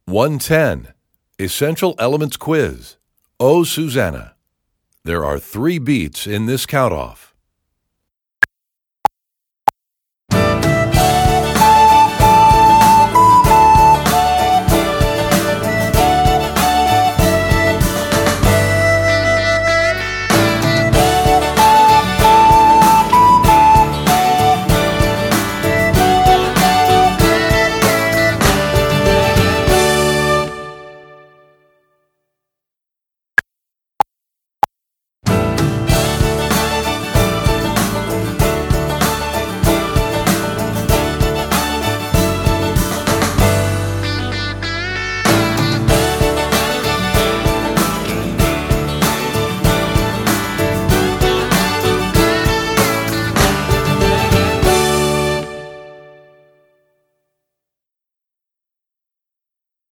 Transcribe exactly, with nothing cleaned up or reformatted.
one ten. Essential Elements Quiz. Oh, Susanna. There are three beats in this count-off.